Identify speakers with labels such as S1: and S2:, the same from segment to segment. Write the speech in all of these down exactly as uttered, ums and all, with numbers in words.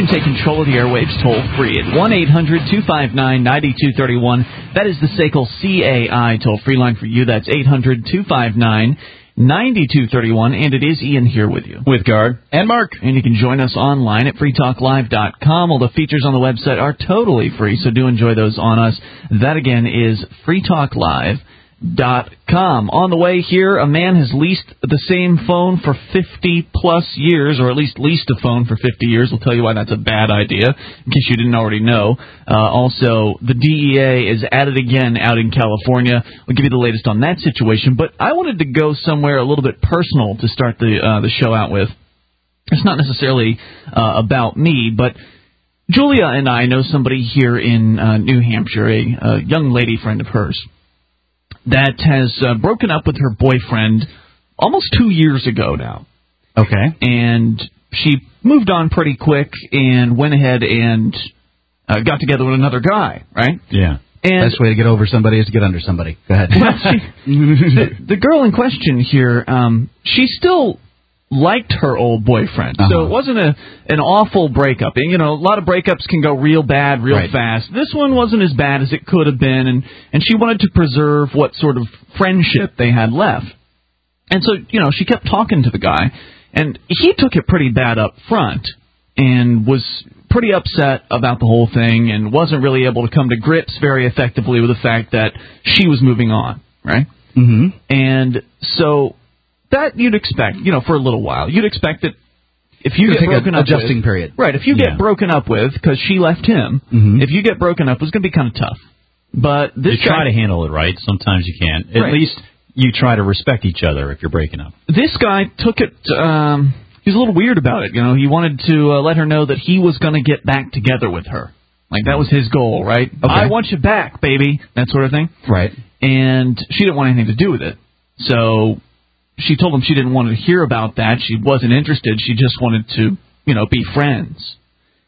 S1: can take control of the airwaves toll-free at one eight hundred two five nine nine two three one. That is the S A C L C A I toll-free line for you. That's eight hundred two five nine nine two three one. And it is Ian here with you.
S2: With Guard.
S1: And Mark. And you can join us online at free talk live dot com. All the features on the website are totally free, so do enjoy those on us. That, again, is free talk live dot com. On the way here, a man has leased the same phone for fifty plus years, or at least leased a phone for fifty years. We'll tell you why that's a bad idea, in case you didn't already know. Uh, also, the D E A is at it again out in California. We'll give you the latest on that situation. But I wanted to go somewhere a little bit personal to start the uh, the show out with. It's not necessarily uh, about me, but Julia and I know somebody here in uh, New Hampshire, a, a young lady friend of hers, that has uh, broken up with her boyfriend almost two years ago now.
S2: Okay.
S1: And she moved on pretty quick and went ahead and uh, got together with another guy, right?
S2: Yeah.
S1: And
S2: best way to get over somebody is to get under somebody. Go ahead.
S1: Well, she, the, the girl in question here, um, she still liked her old boyfriend. Uh-huh. So it wasn't a an awful breakup. And, you know, a lot of breakups can go real bad real
S2: right.
S1: fast. This one wasn't as bad as it could have been, and, and she wanted to preserve what sort of friendship they had left. And so, you know, she kept talking to the guy, and he took it pretty bad up front and was pretty upset about the whole thing and wasn't really able to come to grips very effectively with the fact that she was moving on, right?
S2: Mm-hmm.
S1: And so that you'd expect, you know, for a little while. You'd expect that if you get broken up with...
S2: adjusting period.
S1: Right, if you
S2: yeah.
S1: get broken up with, because she left him,
S2: mm-hmm.
S1: if you get broken up, it's going to be kind of tough. But this
S3: You try
S1: guy,
S3: to handle it right. Sometimes you can't. At
S1: right.
S3: least you try to respect each other if you're breaking up.
S1: This guy took it... Um, he was a little weird about it, you know. He wanted to uh, let her know that he was going to get back together with her. Like, that was his goal, right?
S2: Okay.
S1: I want you back, baby. That sort of thing.
S2: Right.
S1: And she didn't want anything to do with it. So she told him she didn't want to hear about that. She wasn't interested. She just wanted to, you know, be friends.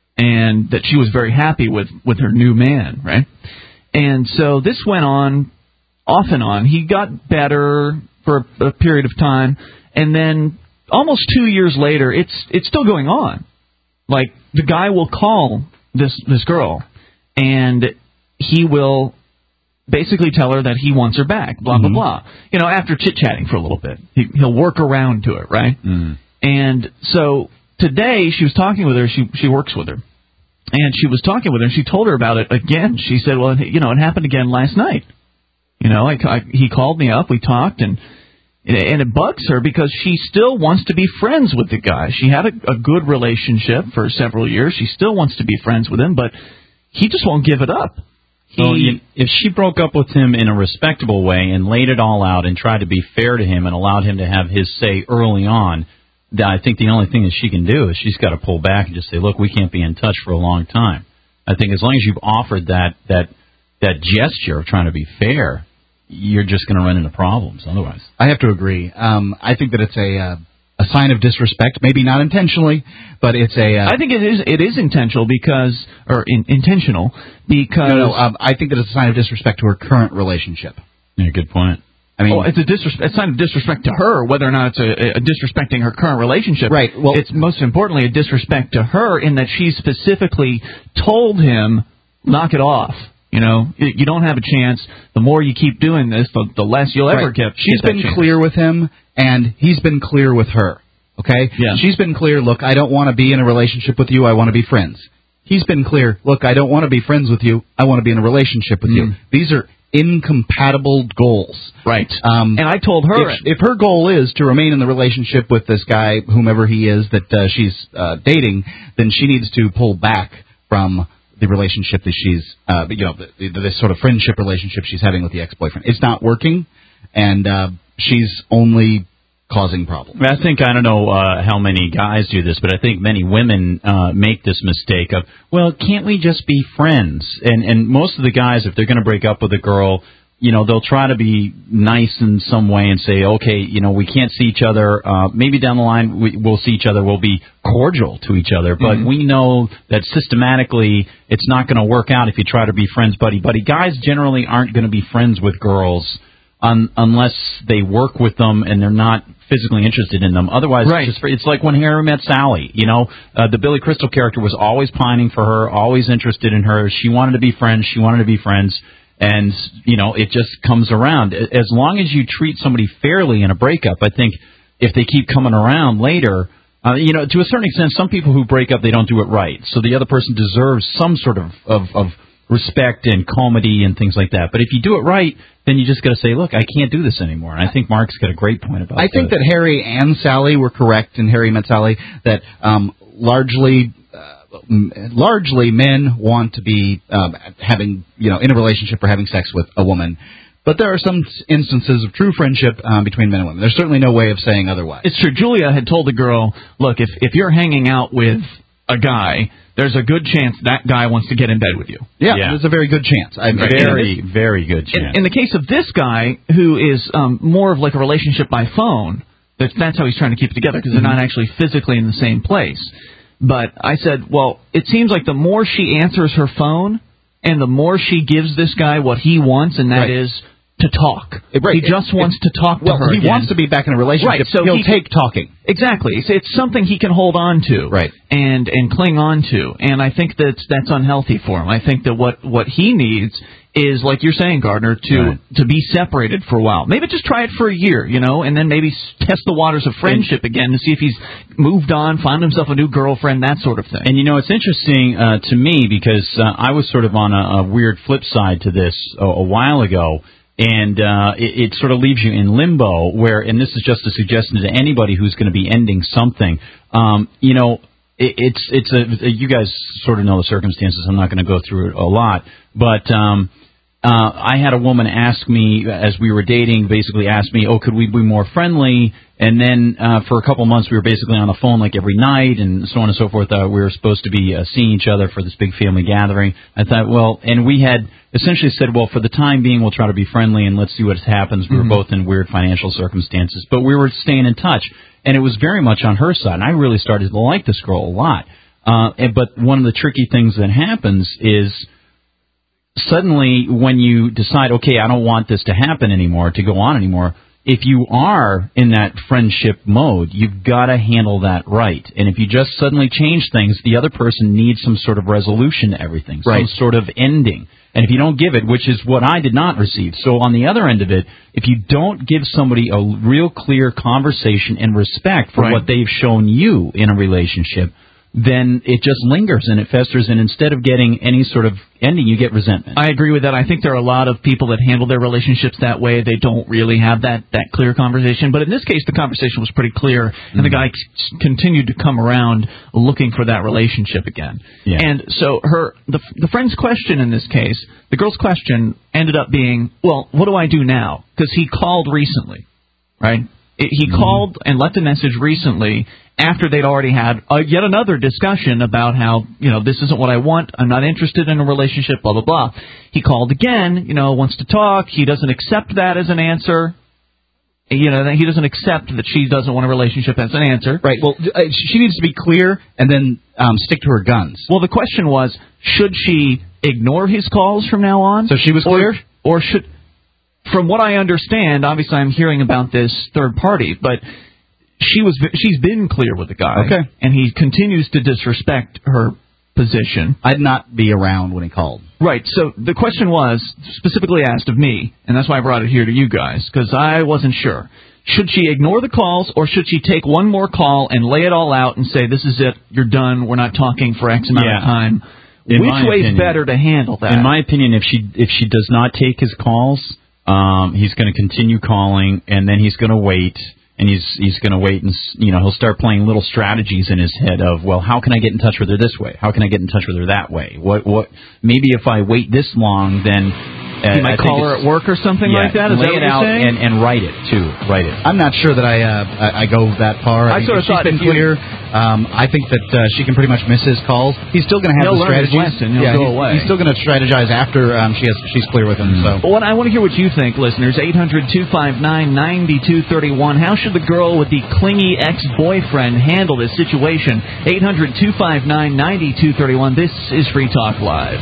S1: And that she was very happy with, with her new man, right? And so this went on, off and on. He got better for a, a period of time. And then almost two years later, it's it's still going on. Like, the guy will call this this girl, and he will basically tell her that he wants her back, blah,
S2: mm-hmm.
S1: blah, blah. You know, after chit-chatting for a little bit. He, he'll work around to it, right?
S3: Mm.
S1: And so today, she was talking with her. She she works with her. And she was talking with her, and she told her about it again. She said, well, you know, it happened again last night. You know, I, I, he called me up, we talked, and and it bugs her because she still wants to be friends with the guy. She had a, a good relationship for several years. She still wants to be friends with him, but he just won't give it up. He,
S3: well, you, if she broke up with him in a respectable way and laid it all out and tried to be fair to him and allowed him to have his say early on, I think the only thing that she can do is she's got to pull back and just say, look, we can't be in touch for a long time. I think as long as you've offered that that that gesture of trying to be fair, you're just going to run into problems otherwise.
S2: I have to agree. Um, I think that it's a uh, a sign of disrespect, maybe not intentionally, but it's a... Uh,
S1: I think it is it is intentional because, or in, intentional, because...
S2: No, no, um, I think that it's a sign of disrespect to her current relationship.
S3: Yeah, good point.
S2: I mean,
S1: oh, it's a, disres- a sign of disrespect to her, whether or not it's a, a disrespecting her current relationship.
S2: Right. Well,
S1: it's most importantly a disrespect to her in that she specifically told him, knock it off. You know, you don't have a chance. The more you keep doing this, the, the less you'll ever
S2: right.
S1: get.
S2: She's
S1: get
S2: been
S1: chance.
S2: clear with him, and he's been clear with her. Okay?
S1: Yeah.
S2: She's been clear, look, I don't want to be in a relationship with you. I want to be friends. He's been clear, look, I don't want to be friends with you. I want to be in a relationship with mm. you. These are incompatible goals.
S1: Right.
S2: Um,
S1: and I told her...
S2: If, if her goal is to remain in the relationship with this guy, whomever he is that uh, she's uh, dating, then she needs to pull back from the relationship that she's, uh, you know, the, the, this sort of friendship relationship she's having with the ex-boyfriend. It's not working, and uh, she's only causing problems.
S3: I think, I don't know uh, how many guys do this, but I think many women uh, make this mistake of, well, can't we just be friends? And and most of the guys, if they're going to break up with a girl, you know, they'll try to be nice in some way and say, okay, you know, we can't see each other. Uh, maybe down the line we, we'll see each other. We'll be cordial to each other. But mm-hmm. we know that systematically it's not going to work out if you try to be friends buddy-buddy. Guys generally aren't going to be friends with girls un, unless they work with them and they're not physically interested in them. Otherwise,
S1: right.
S3: it's, just, it's like when Harry met Sally. You know, uh, the Billy Crystal character was always pining for her, always interested in her. She wanted to be friends. She wanted to be friends. And, you know, it just comes around. As long as you treat somebody fairly in a breakup, I think if they keep coming around later, uh, you know, to a certain extent, some people who break up, they don't do it right. So the other person deserves some sort of, of, of respect and comedy and things like that. But if you do it right, then you just got to say, look, I can't do this anymore. And I think Mark's got a great point about that.
S2: I think that Harry and Sally were correct in Harry Met Sally, that um, largely... Largely, men want to be um, having, you know, in a relationship or having sex with a woman. But there are some instances of true friendship um, between men and women. There's certainly no way of saying otherwise.
S1: It's true. Julia had told the girl, look, if, if you're hanging out with a guy, there's a good chance that guy wants to get in bed with you.
S2: Yeah,
S3: yeah.
S2: there's a very good chance. I mean,
S3: very, very good chance.
S1: In, in the case of this guy, who is um, more of like a relationship by phone, that, that's how he's trying to keep it together, because mm-hmm. they're not actually physically in the same place. But I said, well, it seems like the more she answers her phone and the more she gives this guy what he wants, and that right. is to talk.
S2: Right.
S1: He just it, wants to talk to
S2: well,
S1: her
S2: he
S1: again.
S2: wants to be back in a relationship.
S1: Right, so
S2: he'll
S1: he,
S2: take talking.
S1: Exactly. It's, it's something he can hold on to
S2: right.
S1: and, and cling on to. And I think that's, that's unhealthy for him. I think that what, what he needs is, like you're saying, Gardner, to right. to be separated for a while. Maybe just try it for a year, you know, and then maybe test the waters of friendship and, again to see if he's moved on, found himself a new girlfriend, that sort of thing.
S3: And, you know, it's interesting uh, to me because uh, I was sort of on a, a weird flip side to this a, a while ago. And uh, it, it sort of leaves you in limbo where, and this is just a suggestion to anybody who's going to be ending something, um, you know, it, it's, it's a, you guys sort of know the circumstances. I'm not going to go through it a lot. But um, uh, I had a woman ask me, as we were dating, basically ask me, oh, could we be more friendly? And then uh, for a couple months, we were basically on the phone like every night and so on and so forth. Uh, we were supposed to be uh, seeing each other for this big family gathering. I thought, well, and we had essentially said, well, for the time being, we'll try to be friendly and let's see what happens. We mm-hmm. were both in weird financial circumstances, but we were staying in touch. And it was very much on her side. And I really started to like this girl a lot. Uh, and, but one of the tricky things that happens is suddenly when you decide, okay, I don't want this to happen anymore, to go on anymore, if you are in that friendship mode, you've got to handle that right. And if you just suddenly change things, the other person needs some sort of resolution to everything, some
S2: right.
S3: sort of ending. And if you don't give it, which is what I did not receive, so on the other end of it, if you don't give somebody a real clear conversation and respect for
S1: right.
S3: what they've shown you in a relationship, then it just lingers and it festers, and instead of getting any sort of ending, you get resentment.
S1: I agree with that. I think there are a lot of people that handle their relationships that way. They don't really have that, that clear conversation. But in this case, the conversation was pretty clear, and mm-hmm. the guy c- continued to come around looking for that relationship again.
S3: Yeah.
S1: And so her the, the friend's question in this case, the girl's question ended up being, well, what do I do now? Because he called recently, right? It, he mm-hmm. called and left a message recently after they'd already had uh, yet another discussion about how, you know, this isn't what I want, I'm not interested in a relationship, blah, blah, blah. He called again, you know, wants to talk. He doesn't accept that as an answer. You know, he doesn't accept that she doesn't want a relationship as an answer.
S2: Right. Well, uh, she needs to be clear and then um, stick to her guns.
S1: Well, the question was, should she ignore his calls from now on?
S2: So she was clear?
S1: Or, or should, from what I understand, obviously I'm hearing about this third party, but She was. She's been clear with the guy,
S2: okay.
S1: and he continues to disrespect her position.
S2: I'd not be around when he called.
S1: Right. So the question was specifically asked of me, and that's why I brought it here to you guys, because I wasn't sure. Should she ignore the calls, or should she take one more call and lay it all out and say, this is it, you're done, we're not talking for X amount
S3: yeah.
S1: of time?
S3: In
S1: Which way is better to handle that?
S3: In my opinion, if she if she does not take his calls, um, he's going to continue calling, and then he's going to wait. And he's he's going to wait, and you know he'll start playing little strategies in his head of, well, how can I get in touch with her this way? How can I get in touch with her that way? What what? Maybe if I wait this long, then uh,
S1: you might
S3: I
S1: call her at work or something
S3: yeah,
S1: like that. Is
S3: lay
S1: that what
S3: it
S1: you're
S3: out
S1: saying?
S3: and, and write it too. Write it.
S2: I'm not sure that I uh, I, I go that far.
S1: I, I
S2: mean,
S1: sort of
S2: she's
S1: thought
S2: been
S1: if you,
S2: clear. Um, I think that uh, she can pretty much miss his calls. He's still going to have
S1: he'll
S2: the
S1: learn his
S2: strategies.
S1: lesson. He'll
S2: yeah,
S1: go
S2: he's,
S1: away.
S2: He's still going to strategize after um, she has she's clear with him.
S3: Mm-hmm.
S2: So,
S1: well, I want to hear what you think, listeners. eight hundred two five nine nine two three one. How should the girl with the clingy ex-boyfriend handle this situation? eight hundred two five nine nine two three one. This is Free Talk Live.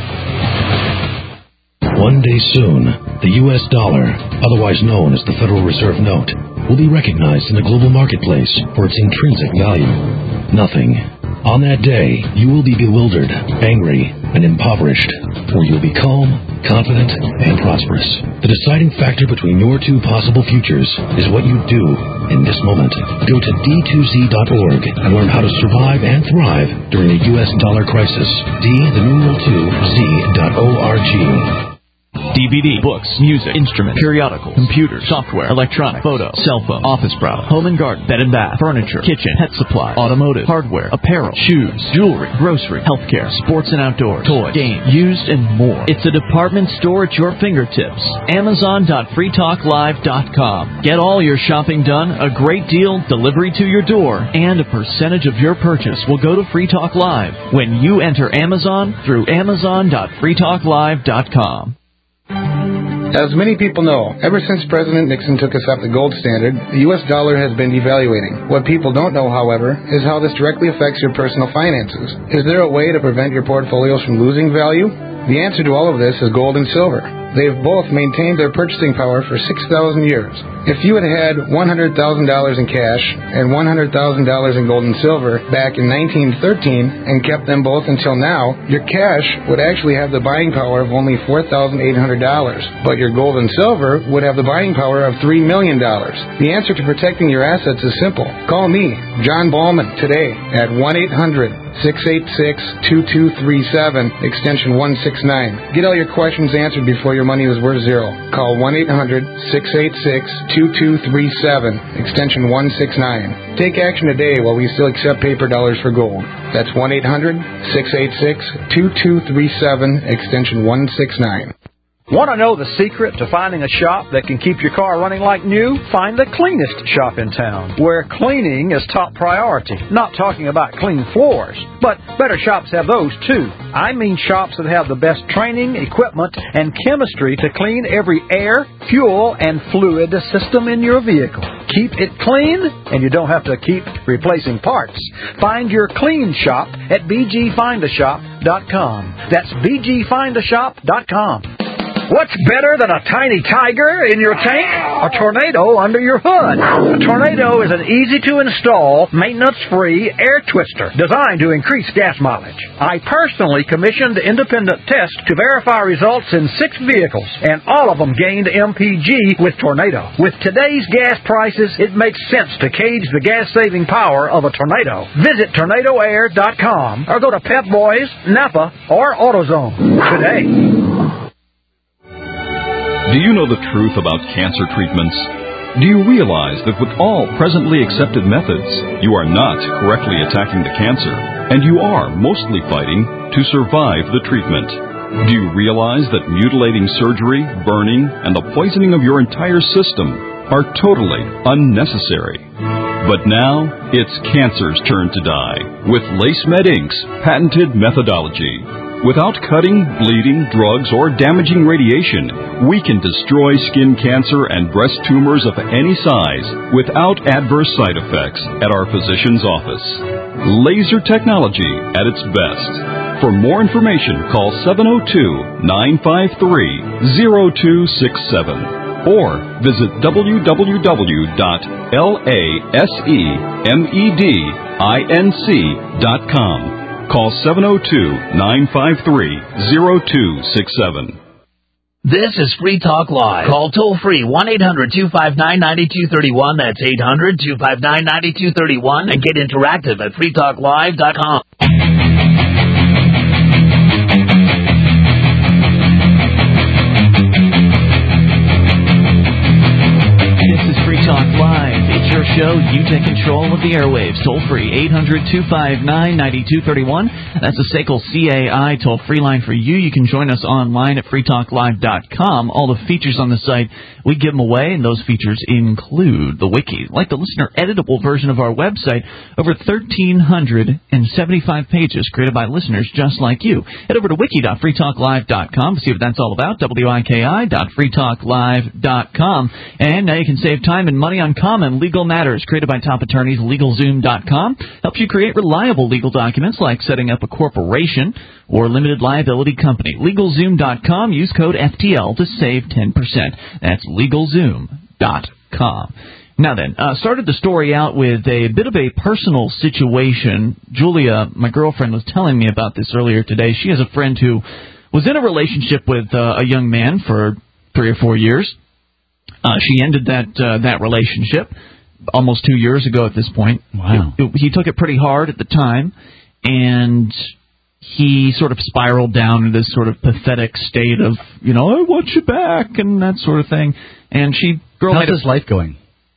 S4: One day soon, the U S dollar, otherwise known as the Federal Reserve Note, will be recognized in the global marketplace for its intrinsic value. Nothing. On that day, you will be bewildered, angry, and impoverished, or you will be calm, confident, and prosperous. The deciding factor between your two possible futures is what you do in this moment. Go to D two Z dot org and learn how to survive and thrive during a U S dollar crisis. D, the numeral two, Z dot O R G.
S1: D V D, books, music, instruments, periodicals, computers, software, electronic, photo, cell phone, office products, home and garden, bed and bath, furniture, kitchen, pet supply, automotive, hardware, apparel, shoes, jewelry, grocery, healthcare, sports and outdoors, toys, games, used, and more. It's a department store at your fingertips. Amazon dot free talk live dot com. Get all your shopping done, a great deal, delivery to your door, and a percentage of your purchase will go to Free Talk Live when you enter Amazon through Amazon dot free talk live dot com.
S5: As many people know, ever since President Nixon took us off the gold standard, the U S dollar has been devaluating. What people don't know, however, is how this directly affects your personal finances. Is there a way to prevent your portfolios from losing value? The answer to all of this is gold and silver. They've both maintained their purchasing power for six thousand years. If you had had one hundred thousand dollars in cash and one hundred thousand dollars in gold and silver back in nineteen thirteen and kept them both until now, your cash would actually have the buying power of only four thousand eight hundred dollars, but your gold and silver would have the buying power of three million dollars. The answer to protecting your assets is simple. Call me, John Ballman, today at one eight hundred six eight six two two three seven, extension one six nine. Get all your questions answered before your money is worth zero. Call one eight hundred six eight six two two three seven, extension one six nine. Take action today while we still accept paper dollars for gold. That's one eight hundred six eight six two two three seven, extension one six nine.
S6: Want to know the secret to finding a shop that can keep your car running like new? Find the cleanest shop in town, where cleaning is top priority. Not talking about clean floors, but better shops have those too. I mean shops that have the best training, equipment, and chemistry to clean every air, fuel, and fluid system in your vehicle. Keep it clean, and you don't have to keep replacing parts. Find your clean shop at b g find a shop dot com. That's b g find a shop dot com. What's better than a tiny tiger in your tank? A tornado under your hood. A tornado is an easy-to-install, maintenance-free air twister designed to increase gas mileage. I personally commissioned the independent test to verify results in six vehicles, and all of them gained M P G with Tornado. With today's gas prices, it makes sense to gauge the gas-saving power of a tornado. Visit tornado air dot com or go to Pep Boys, Napa, or AutoZone today.
S7: Do you know the truth about cancer treatments? Do you realize that with all presently accepted methods, you are not correctly attacking the cancer, and you are mostly fighting to survive the treatment? Do you realize that mutilating surgery, burning, and the poisoning of your entire system are totally unnecessary? But now, it's cancer's turn to die with LaceMed Incorporated's patented methodology. Without cutting, bleeding, drugs, or damaging radiation, we can destroy skin cancer and breast tumors of any size without adverse side effects at our physician's office. Laser technology at its best. For more information, call seven oh two, nine five three, oh two six seven or visit w w w dot lasemedinc dot com. Call seven oh two, nine five three, oh two six seven.
S8: This is Free Talk Live. Call toll-free one eight hundred two five nine nine two three one. That's eight hundred two five nine nine two three one. And get interactive at free talk live dot com.
S1: This is Free Talk Live. It's your show. You take control of the airwaves. Toll free, eight hundred two five nine nine two three one. That's a S A C L C A I toll-free line for you. You can join us online at free talk live dot com. All the features on the site, we give them away, and those features include the wiki, like the listener editable version of our website, over one thousand three hundred seventy-five pages created by listeners just like you. Head over to wiki dot free talk live dot com to see what that's all about, wiki dot free talk live dot com. And now you can save time and money on common legal matters created by top attorneys. legal zoom dot com helps you create reliable legal documents like setting up a corporation or limited liability company. legal zoom dot com. Use code F T L to save ten percent. That's legal zoom dot com. Now then, uh, started the story out with a bit of a personal situation. Julia, my girlfriend, was telling me about this earlier today. She has a friend who was in a relationship with uh, a young man for three or four years. Uh, she ended that uh, that relationship almost two years ago at this point.
S3: Wow.
S1: It, it, he took it pretty hard at the time, and he sort of spiraled down into this sort of pathetic state of, you know, I want you back and that sort of thing. And she, girl,
S2: how's
S1: made
S2: his life going?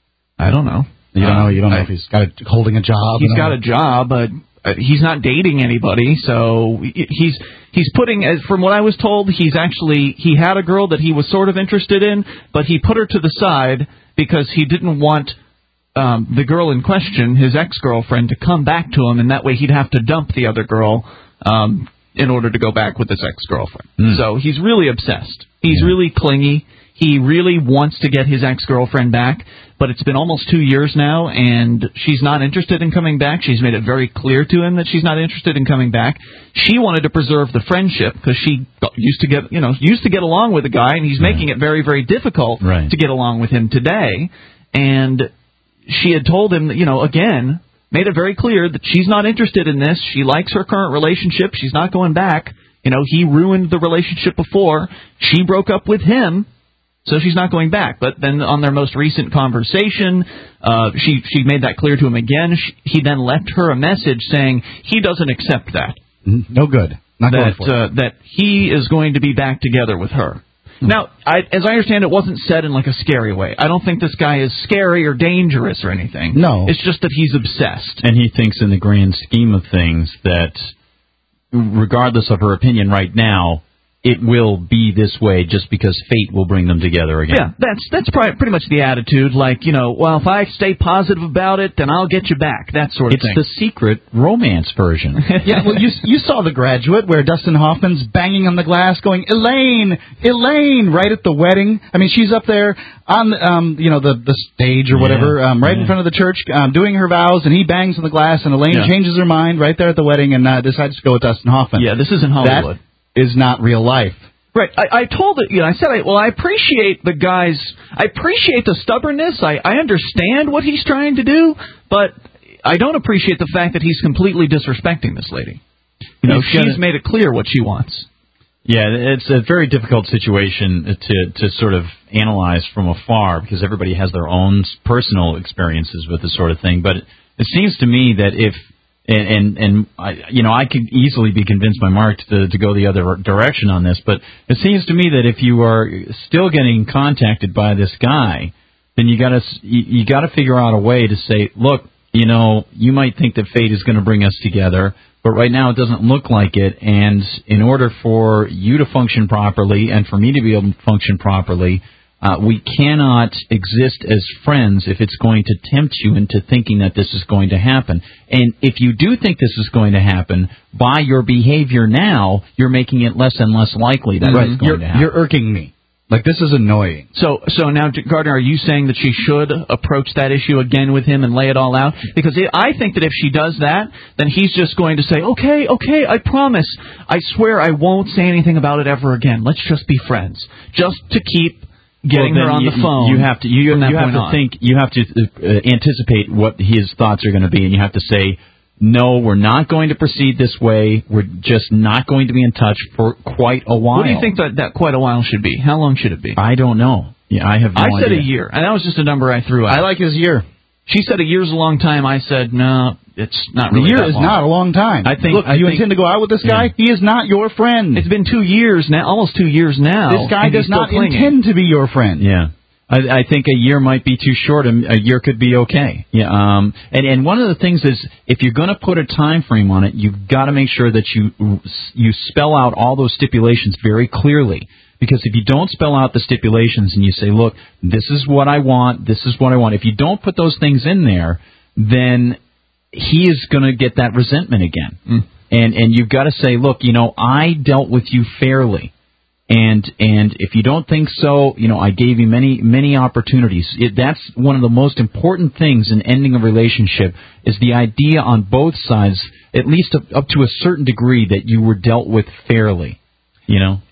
S1: I don't know.
S2: You don't
S1: uh,
S2: know. You don't know
S1: I,
S2: if he's got a, holding a job.
S1: He's got a job, but uh, he's not dating anybody. So he's he's putting, as from what I was told, he's actually he had a girl that he was sort of interested in, but he put her to the side because he didn't want um, the girl in question, his ex-girlfriend, to come back to him, and that way he'd have to dump the other girl um, in order to go back with his ex-girlfriend. Mm. So he's really obsessed. He's yeah. really clingy. He really wants to get his ex-girlfriend back, but it's been almost two years now, and she's not interested in coming back. She's made it very clear to him that she's not interested in coming back. She wanted to preserve the friendship because she used to get, you know, used to get along with the guy, and he's
S3: right.
S1: making it very, very difficult
S3: right.
S1: to get along with him today. And she had told him that, you know, again, made it very clear that she's not interested in this. She likes her current relationship. She's not going back. You know, he ruined the relationship before. She broke up with him. So she's not going back. But then on their most recent conversation, uh, she she made that clear to him again. She, he then left her a message saying he doesn't accept that.
S2: No good. Not
S1: that,
S2: going for it.
S1: Uh, that he is going to be back together with her. Hmm. Now, I, as I understand, it wasn't said in like a scary way. I don't think this guy is scary or dangerous or anything.
S2: No.
S1: It's just that he's obsessed.
S3: And he thinks in the grand scheme of things that regardless of her opinion right now, it will be this way just because fate will bring them together again.
S1: Yeah, that's that's probably pretty much the attitude. Like, you know, well, if I stay positive about it, then I'll get you back. That sort of
S3: it's
S1: thing.
S3: It's the secret romance version.
S2: Yeah, well, you you saw The Graduate where Dustin Hoffman's banging on the glass, going, Elaine, Elaine, right at the wedding. I mean, she's up there on um you know the the stage or whatever, yeah, um, right yeah. in front of the church, um, doing her vows, and he bangs on the glass, and Elaine yeah. changes her mind right there at the wedding and uh, decides to go with Dustin Hoffman.
S1: Yeah, this isn't Hollywood.
S2: That is not real life.
S1: Right. I, I told it, you know, I said, I, well, I appreciate the guy's, I appreciate the stubbornness. I, I understand what he's trying to do, but I don't appreciate the fact that he's completely disrespecting this lady. You know, she's gonna, made it clear what she wants.
S3: Yeah, it's a very difficult situation to to sort of analyze from afar because everybody has their own personal experiences with this sort of thing. But it, it seems to me that if And, and, and I, you know, I could easily be convinced by Mark to, to go the other direction on this, but it seems to me that if you are still getting contacted by this guy, then you gotta, you, you gotta figure out a way to say, look, you know, you might think that fate is going to bring us together, but right now it doesn't look like it, and in order for you to function properly and for me to be able to function properly, Uh, we cannot exist as friends if it's going to tempt you into thinking that this is going to happen. And if you do think this is going to happen, by your behavior now, you're making it less and less likely that
S2: right.
S3: it's going
S2: you're,
S3: to happen.
S2: You're irking me. Like, this is annoying.
S1: So so now, Gardner, are you saying that she should approach that issue again with him and lay it all out? Because I think that if she does that, then he's just going to say, okay, okay, I promise. I swear I won't say anything about it ever again. Let's just be friends. Just to keep getting
S3: well,
S1: her on
S3: you,
S1: the phone.
S3: You have to. You, you have to
S1: on.
S3: think. You have to uh, anticipate what his thoughts are going to be, and you have to say, "No, we're not going to proceed this way. We're just not going to be in touch for quite a while."
S1: What do you think that, that quite a while should be? How long should it be?
S3: I don't know. Yeah, I have. No
S1: I said
S3: idea.
S1: a year, and that was just a number I threw out.
S2: I like his year.
S1: She said a year's a long time. I said no, it's not really.
S2: A year
S1: that
S2: is
S1: long.
S2: not a long time.
S1: I think.
S2: Look,
S1: I
S2: you
S1: think,
S2: intend to go out with this guy?
S1: Yeah.
S2: He is not your friend.
S1: It's been two years now, almost two years now.
S2: This guy does not
S1: clinging.
S2: intend to be your friend.
S3: Yeah. I, I think a year might be too short. A year could be okay. Yeah. Um. And, and one of the things is, if you're going to put a time frame on it, you've got to make sure that you you spell out all those stipulations very clearly. Because if you don't spell out the stipulations and you say, look, this is what I want, this is what I want. If you don't put those things in there, then he is going to get that resentment again. Mm. And and you've got to say, look, you know, I dealt with you fairly. And and if you don't think so, you know, I gave you many, many opportunities. It, that's one of the most important things in ending a relationship is the idea on both sides, at least up, up to a certain degree, that you were dealt with fairly, you know?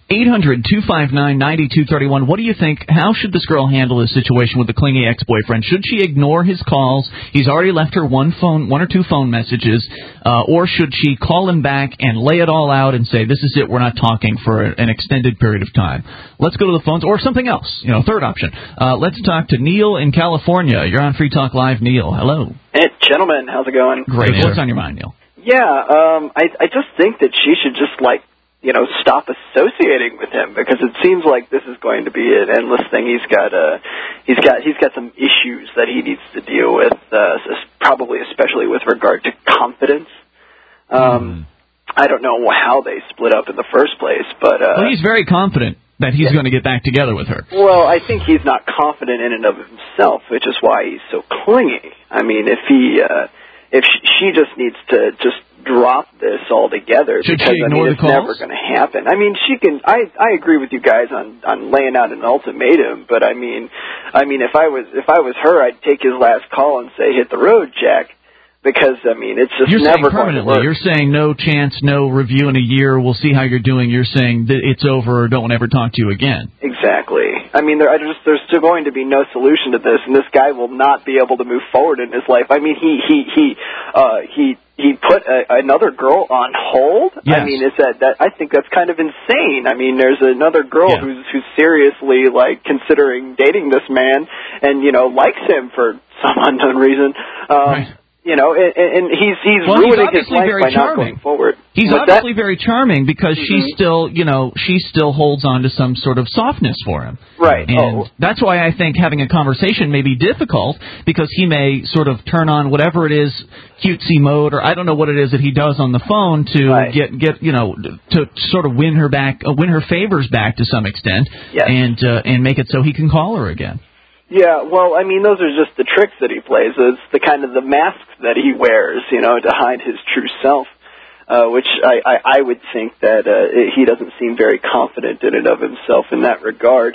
S1: eight hundred, two five nine, nine two three one. What do you think? How should this girl handle this situation with the clingy ex-boyfriend? Should she ignore his calls? He's already left her one phone, one or two phone messages. Uh, or should she call him back and lay it all out and say, this is it, we're not talking for an extended period of time? Let's go to the phones, or something else. You know, third option. Uh, let's talk to Neil in California. You're on Free Talk Live. Neil, hello.
S9: Hey, gentlemen, how's it going?
S1: Great. What's on your mind, Neil?
S9: Yeah, um, I, I just think that she should just, like, you know, stop associating with him, because it seems like this is going to be an endless thing. He's got, uh, he's got, he's got some issues that he needs to deal with, uh, probably especially with regard to confidence. Um, mm. I don't know how they split up in the first place, but, uh.
S1: Well, he's very confident that he's yeah. going to get back together with her.
S9: Well, I think he's not confident in and of himself, which is why he's so clingy. I mean, if he, uh, if she, she just needs to just drop this altogether,
S1: Should
S9: because
S1: she
S9: I
S1: ignore
S9: mean
S1: the
S9: it's
S1: calls?
S9: never going to happen. I mean, she can. I I agree with you guys on on laying out an ultimatum, but I mean, I mean if I was if I was her, I'd take his last call and say, hit the road, Jack. Because, I mean, it's just
S1: you're
S9: never
S1: saying permanently.
S9: going to work.
S1: You're saying no chance, no review in a year, we'll see how you're doing. You're saying that it's over or don't ever talk to you again.
S9: Exactly. I mean, there, I just, there's still going to be no solution to this, and this guy will not be able to move forward in his life. I mean, he he he uh, he he put a, another girl on hold.
S1: Yes.
S9: I mean, is that that? I think that's kind of insane. I mean, there's another girl
S1: yeah.
S9: who's who's seriously like considering dating this man, and you know likes him for some unknown reason. Um,
S1: right.
S9: You know, and, and he's he's
S1: well,
S9: ruining
S1: he's
S9: his life by
S1: charming.
S9: not going forward.
S1: He's
S9: With
S1: obviously
S9: that,
S1: very charming because
S9: mm-hmm.
S1: she still, you know, she still holds on to some sort of softness for him.
S9: Right.
S1: And
S9: oh.
S1: that's why I think having a conversation may be difficult, because he may sort of turn on whatever it is, cutesy mode, or I don't know what it is that he does on the phone to
S9: right.
S1: get get you know to sort of win her back, uh, win her favors back to some extent,
S9: yes.
S1: and uh, and make it so he can call her again.
S9: Yeah, well, I mean, those are just the tricks that he plays. It's the kind of the masks that he wears, you know, to hide his true self, uh, which I, I, I would think that uh, he doesn't seem very confident in and of himself in that regard.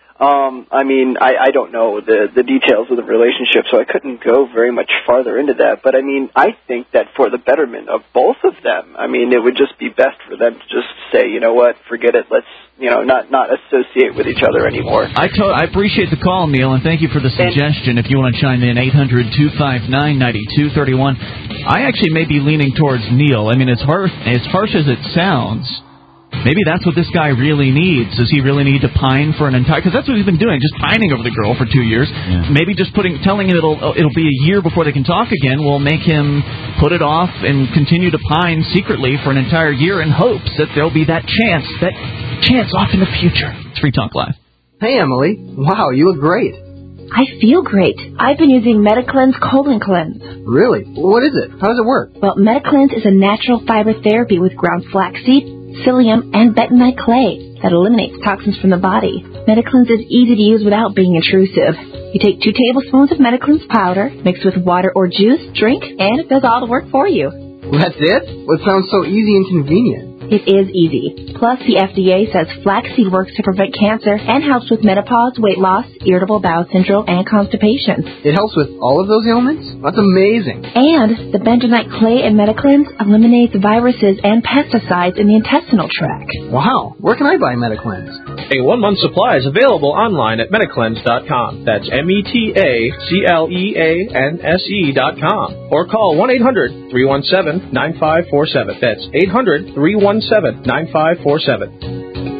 S9: Um, I mean, I, I don't know the, the details of the relationship, so I couldn't go very much farther into that. But, I mean, I think that for the betterment of both of them, I mean, it would just be best for them to just say, you know what, forget it, let's, you know, not, not associate with each other anymore.
S1: I, to- I appreciate the call, Neil, and thank you for the suggestion. If you want to chime in, eight hundred, two five nine, nine two three one. I actually may be leaning towards Neil. I mean, as harsh, as harsh as it sounds, maybe that's what this guy really needs. Does he really need to pine for an entire... Because that's what he's been doing, just pining over the girl for two years.
S3: Yeah.
S1: Maybe just putting, telling him it'll it'll be a year before they can talk again will make him put it off and continue to pine secretly for an entire year in hopes that there'll be that chance, that chance off in the future. It's Free Talk Live.
S10: Hey, Emily. Wow, you look great.
S11: I feel great. I've been using MetaCleanse Colon Cleanse.
S10: Really? What is it? How does it work?
S11: Well, MetaCleanse is a natural fiber therapy with ground flaxseed, psyllium, and bentonite clay that eliminates toxins from the body. MetaCleanse is easy to use without being intrusive. You take two tablespoons of MetaCleanse powder, mix with water or juice, drink, and it does all the work for you.
S10: Well, that's it? Well, it sounds so easy and convenient.
S11: It is easy. Plus, the F D A says flaxseed works to prevent cancer and helps with menopause, weight loss, irritable bowel syndrome, and constipation.
S10: It helps with all of those ailments? That's amazing.
S11: And the bentonite clay in MetaCleanse eliminates viruses and pesticides in the intestinal tract.
S10: Wow. Where can I buy MetaCleanse?
S12: A one-month supply is available online at metacleanse dot com. That's M E T A C L E A N S E dot com. Or call one eight hundred, three one seven, nine five four seven. That's eight hundred, three one seven, nine five four seven.
S13: Do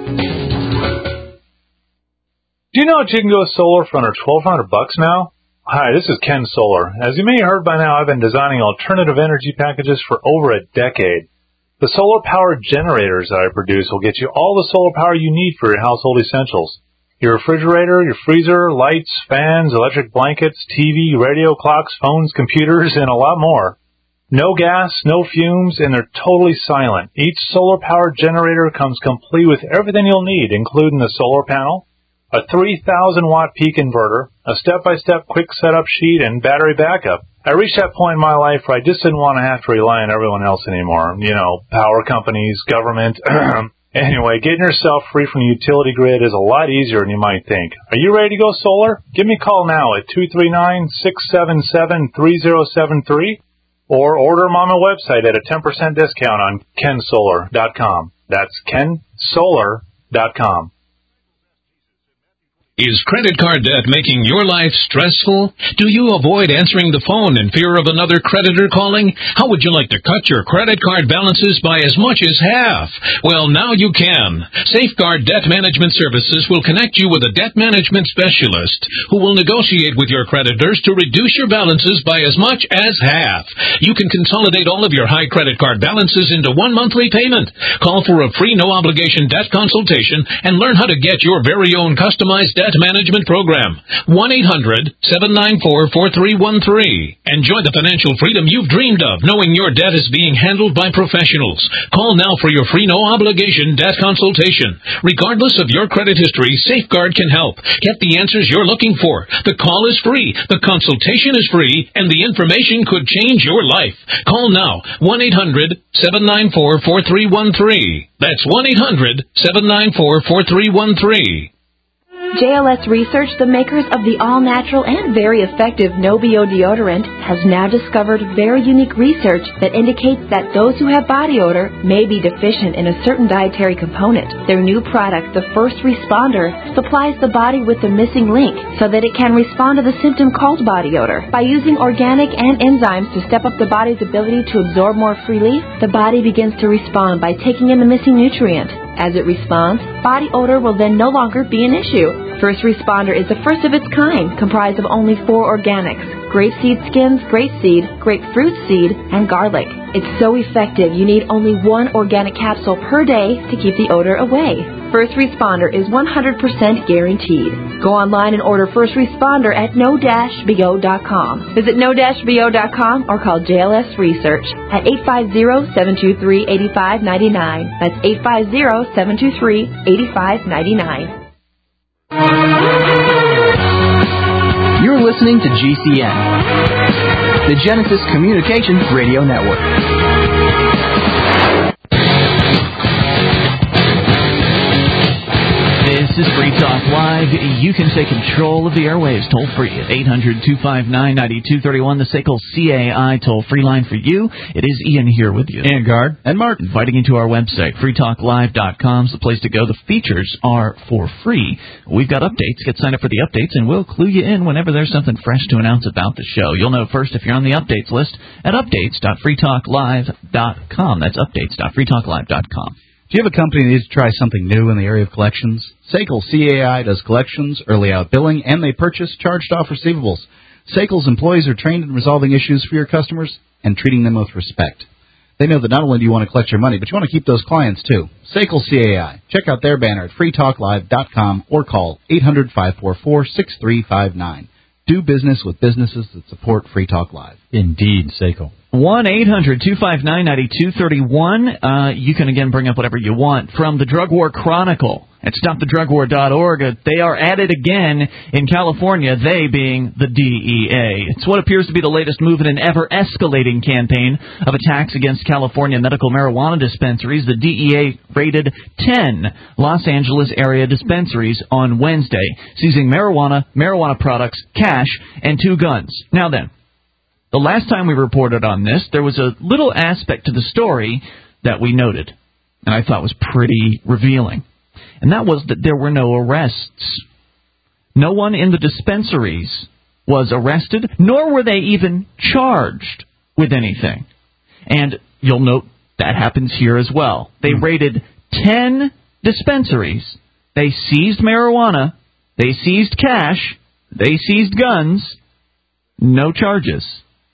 S13: you know that you can go solar for under twelve hundred bucks now? Hi, this is Ken Solar. As you may have heard by now, I've been designing alternative energy packages for over a decade. The solar-powered generators that I produce will get you all the solar power you need for your household essentials. Your refrigerator, your freezer, lights, fans, electric blankets, T V, radio, clocks, phones, computers, and a lot more. No gas, no fumes, and they're totally silent. Each solar-powered generator comes complete with everything you'll need, including the solar panel, a three thousand watt peak inverter, a step-by-step quick setup sheet, and battery backup. I reached that point in my life where I just didn't want to have to rely on everyone else anymore. You know, power companies, government. Anyway, getting yourself free from the utility grid is a lot easier than you might think. Are you ready to go solar? Give me a call now at two three nine, six seven seven, three zero seven three or order them on my website at a ten percent discount on ken solar dot com. That's ken solar dot com.
S14: Is credit card debt making your life stressful? Do you avoid answering the phone in fear of another creditor calling? How would you like to cut your credit card balances by as much as half? Well, now you can. Safeguard Debt Management Services will connect you with a debt management specialist who will negotiate with your creditors to reduce your balances by as much as half. You can consolidate all of your high credit card balances into one monthly payment. Call for a free no-obligation debt consultation and learn how to get your very own customized debt management program. one eight hundred seven nine four four three one three. Enjoy the financial freedom you've dreamed of, knowing your debt is being handled by professionals. Call now for your free no-obligation debt consultation. Regardless of your credit history, Safeguard can help. Get the answers you're looking for. The call is free, the consultation is free, and the information could change your life. Call now, one eight hundred seven nine four four three one three. That's one eight hundred seven nine four four three one three.
S11: J L S Research, the makers of the all-natural and very effective No-B O deodorant, has now discovered very unique research that indicates that those who have body odor may be deficient in a certain dietary component. Their new product, the First Responder, supplies the body with the missing link so that it can respond to the symptom called body odor. By using organic and enzymes to step up the body's ability to absorb more freely, the body begins to respond by taking in the missing nutrient. As it responds, body odor will then no longer be an issue. First Responder is the first of its kind, comprised of only four organics: grapeseed skins, grapeseed, grapefruit seed, and garlic. It's so effective you need only one organic capsule per day to keep the odor away. First Responder is one hundred percent guaranteed. Go online and order First Responder at no dash b o dot com. Visit no dash b o dot com or call J L S Research at eight five zero, seven two three, eight five nine nine. That's eight five zero, seven two three, eight five nine nine.
S10: You're listening to G C N, the Genesis Communications Radio Network.
S1: This is Free Talk Live. You can take control of the airwaves toll free at eight hundred two five nine nine two three one, the S A C L C A I toll free line for you. It is Ian here with you.
S2: And Guard. And Mark.
S1: Inviting you to our website, free talk live dot com is the place to go. The features are for free. We've got updates. Get signed up for the updates, and we'll clue you in whenever there's something fresh to announce about the show. You'll know first if you're on the updates list at updates dot free talk live dot com. That's updates dot free talk live dot com.
S2: Do you have a company that needs to try something new in the area of collections? S A C L C A I does collections, early out billing, and they purchase charged-off receivables. S A C L's employees are trained in resolving issues for your customers and treating them with respect. They know that not only do you want to collect your money, but you want to keep those clients, too. S A C L C A I. Check out their banner at free talk live dot com or call eight hundred, five four four, six three five nine. Do business with businesses that support Free Talk Live.
S3: Indeed, S A C L.
S1: one eight hundred two five nine nine two three one. Uh, you can, again, bring up whatever you want. From the Drug War Chronicle at stop the drug war dot org, uh, they are at it again in California, they being the D E A. It's what appears to be the latest move in an ever-escalating campaign of attacks against California medical marijuana dispensaries. The D E A raided ten Los Angeles area dispensaries on Wednesday, seizing marijuana, marijuana products, cash, and two guns. Now then, the last time we reported on this, there was a little aspect to the story that we noted, and I thought was pretty revealing. And that was that there were no arrests. No one in the dispensaries was arrested, nor were they even charged with anything. And you'll note that happens here as well. They raided ten dispensaries. They seized marijuana. They seized cash. They seized guns. No charges.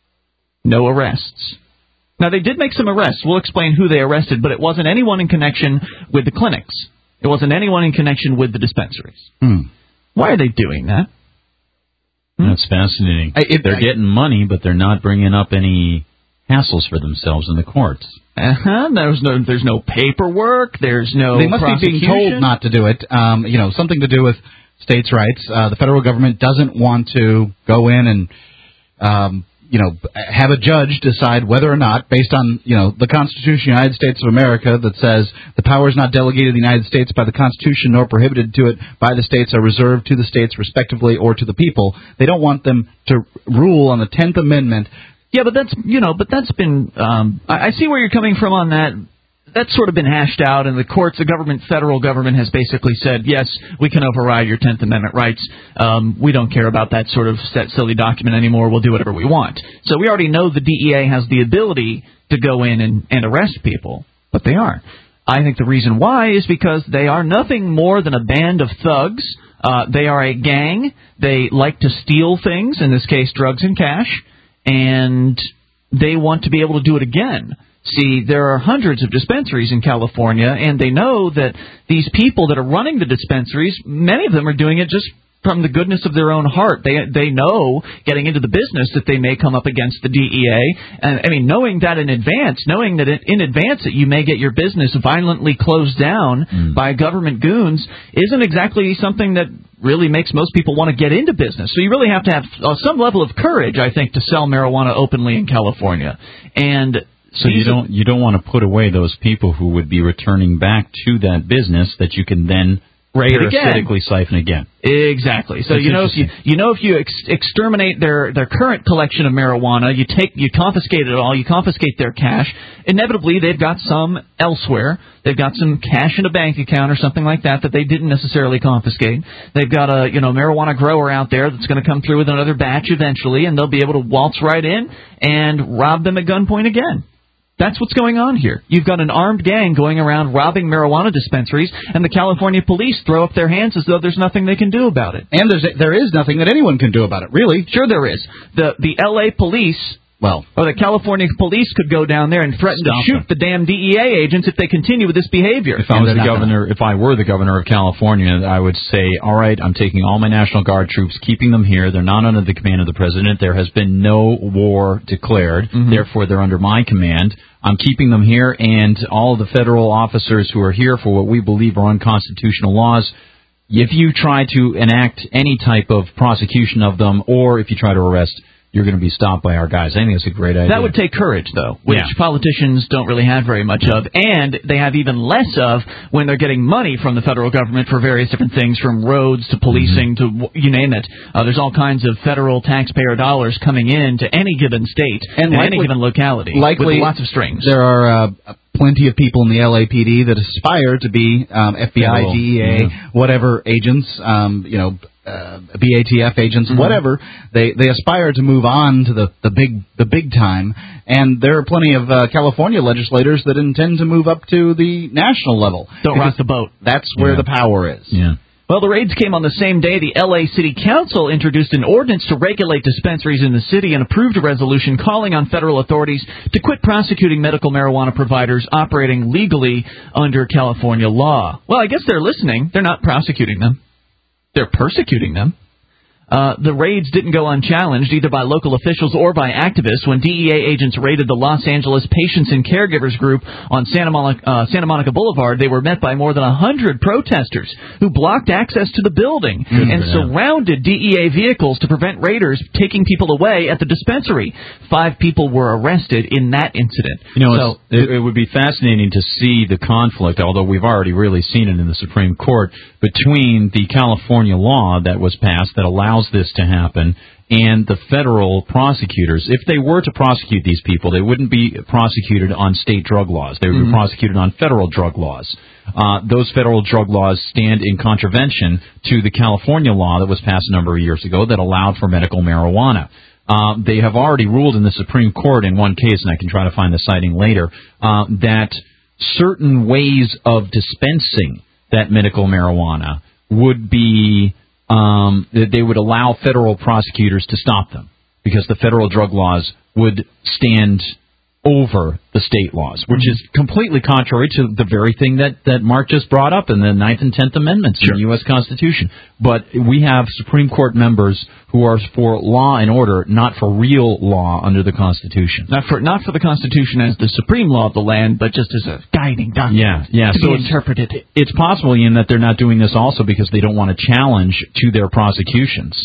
S1: No arrests. Now, they did make some arrests. We'll explain who they arrested, but it wasn't anyone in connection with the clinics. It wasn't anyone in connection with the dispensaries.
S2: Hmm.
S1: Why are they doing that?
S3: Hmm? That's fascinating.
S2: I, it,
S3: they're
S2: I,
S3: getting money, but they're not bringing up any hassles for themselves in the courts.
S1: Uh-huh. There's no, there's no paperwork. There's no
S2: They must be being told not to do it. Um, you know, something to do with states' rights. Uh, the federal government doesn't want to go in and um, you know, have a judge decide whether or not, based on, you know, the Constitution of the United States of America that says the power is not delegated to the United States by the Constitution nor prohibited to it by the states are reserved to the states respectively or to the people. They don't want them to rule on the tenth Amendment.
S1: Yeah, but that's, you know, but that's been, um, I, I see where you're coming from on that. that's sort of been hashed out in the courts. The government, federal government, has basically said, yes, we can override your tenth Amendment rights. Um, we don't care about that sort of set, silly document anymore. We'll do whatever we want. So we already know the D E A has the ability to go in and, and arrest people, but they aren't. I think the reason why is because they are nothing more than a band of thugs. Uh, they are a gang. They like to steal things, in this case drugs and cash, and they want to be able to do it again. See, there are hundreds of dispensaries in California, and they know that these people that are running the dispensaries, many of them are doing it just from the goodness of their own heart. They they know, getting into the business, that they may come up against the D E A. And, I mean, knowing that in advance, knowing that in advance that you may get your business violently closed down mm. by government goons isn't exactly something that really makes most people want to get into business. So you really have to have uh, some level of courage, I think, to sell marijuana openly in California. And
S3: so you don't you don't want to put away those people who would be returning back to that business that you can then parasitically siphon again.
S1: Exactly. So
S3: That's
S1: you know if you you know if you ex- exterminate their their current collection of marijuana, you take you confiscate it all, you confiscate their cash. Inevitably, they've got some elsewhere. They've got some cash in a bank account or something like that that they didn't necessarily confiscate. They've got a you know marijuana grower out there that's going to come through with another batch eventually, and they'll be able to waltz right in and rob them at gunpoint again. That's what's going on here. You've got an armed gang going around robbing marijuana dispensaries, and the California police throw up their hands as though there's nothing they can do about it.
S2: And there's, there is nothing that anyone can do about it, really.
S1: Sure there is. The the L A police,
S2: well,
S1: or the California police could go down there and threaten to shoot them. the damn D E A agents if they continue with this behavior.
S3: If I was the governor, gonna... if I were the governor of California, I would say, all right, I'm taking all my National Guard troops, keeping them here. They're not under the command of the president. There has been no war declared. Mm-hmm. Therefore, they're under my command. I'm keeping them here, and all the federal officers who are here for what we believe are unconstitutional laws, if you try to enact any type of prosecution of them, or if you try to arrest, you're going to be stopped by our guys. I think that's a great idea.
S1: That would take courage, though, which
S3: yeah.
S1: politicians don't really have very much of, and they have even less of when they're getting money from the federal government for various different things, from roads to policing mm-hmm. to you name it. Uh, there's all kinds of federal taxpayer dollars coming in to any given state and likely, any given locality
S2: likely,
S1: with lots of strings.
S2: There are uh, plenty of people in the L A P D that aspire to be um, F B I, federal, D E A, yeah. whatever agents, um, you know, Uh, B A T F agents, mm-hmm. whatever. They they aspire to move on to the, the big the big time, and there are plenty of uh, California legislators that intend to move up to the national level.
S1: Don't rock the boat.
S2: That's where
S3: yeah.
S2: the power is.
S3: Yeah.
S1: Well, the raids came on the same day the L A City Council introduced an ordinance to regulate dispensaries in the city and approved a resolution calling on federal authorities to quit prosecuting medical marijuana providers operating legally under California law. Well, I guess they're listening. They're not prosecuting them. They're persecuting them. Uh, the raids didn't go unchallenged either by local officials or by activists. When D E A agents raided the Los Angeles Patients and Caregivers Group on Santa Monica, uh, Santa Monica Boulevard, they were met by more than one hundred protesters who blocked access to the building Good and surrounded D E A vehicles to prevent raiders taking people away at the dispensary. Five people were arrested in that incident.
S3: You know,
S1: so,
S3: it, it would be fascinating to see the conflict, although we've already really seen it in the Supreme Court, between the California law that was passed that allows this to happen and the federal prosecutors. If they were to prosecute these people, they wouldn't be prosecuted on state drug laws. They would mm-hmm. be prosecuted on federal drug laws. Uh, those federal drug laws stand in contravention to the California law that was passed a number of years ago that allowed for medical marijuana. Uh, they have already ruled in the Supreme Court in one case, and I can try to find the citing later, uh, that certain ways of dispensing that medical marijuana would be Um, that they would allow federal prosecutors to stop them because the federal drug laws would stand over the state laws, which mm-hmm. is completely contrary to the very thing that, that Mark just brought up in the ninth and tenth Amendments sure. in the U S Constitution. But we have Supreme Court members who are for law and order, not for real law under the Constitution.
S1: Not for not for the Constitution as the supreme law of the land, but just as a guiding document
S3: yeah, yeah.
S1: to
S3: so
S1: be
S3: it's,
S1: interpreted.
S3: It's possible, Ian, that they're not doing this also because they don't want to challenge to their prosecutions.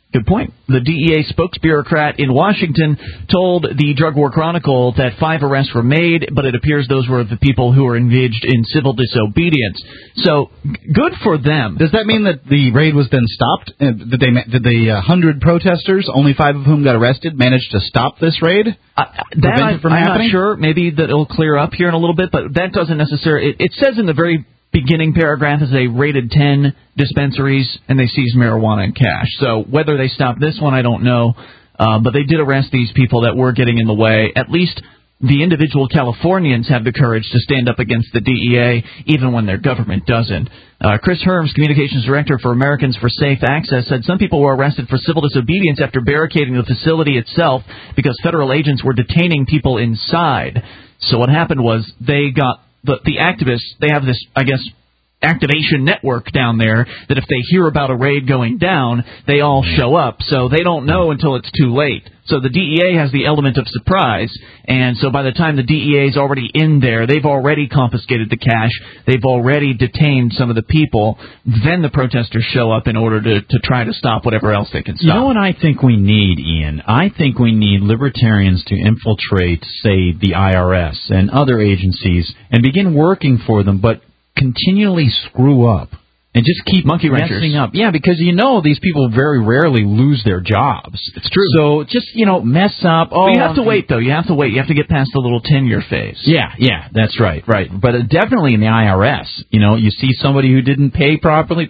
S1: Good point. The D E A spokesbureaucrat in Washington told the Drug War Chronicle that five arrests were made, but it appears those were the people who were engaged in civil disobedience. So, good for them.
S2: Does that mean that the raid was then stopped? Uh, did they, did the uh, hundred protesters, only five of whom got arrested, manage to stop this raid?
S1: Uh, that I,
S2: it from
S1: I'm
S2: happening?
S1: not sure. Maybe that it'll clear up here in a little bit, but that doesn't necessarily... It, it says in the very beginning paragraph is they raided ten dispensaries and they seized marijuana and cash. So whether they stopped this one, I don't know. Uh, but they did arrest these people that were getting in the way. At least the individual Californians have the courage to stand up against the D E A, even when their government doesn't. Uh, Chris Herms, Communications Director for Americans for Safe Access, said some people were arrested for civil disobedience after barricading the facility itself because federal agents were detaining people inside. So what happened was they got The, the activists, they have this, I guess, activation network down there that if they hear about a raid going down, they all show up. So they don't know until it's too late. So the D E A has the element of surprise, and so by the time the D E A is already in there, they've already confiscated the cash, they've already detained some of the people, then the protesters show up in order to, to try to stop whatever else they can stop.
S3: You know what I think we need, Ian? I think we need libertarians to infiltrate, say, the I R S and other agencies and begin working for them, but continually screw up. And just keep
S1: monkey wrenchers.
S3: messing up. Yeah, because you know these people very rarely lose their jobs.
S1: It's true.
S3: So just, you know, mess up. Oh,
S1: but you have to
S3: I'm,
S1: wait, though. You have to wait. You have to get past the little tenure phase.
S3: Yeah, yeah, that's right, right. But uh, definitely in the I R S, you know, you see somebody who didn't pay properly,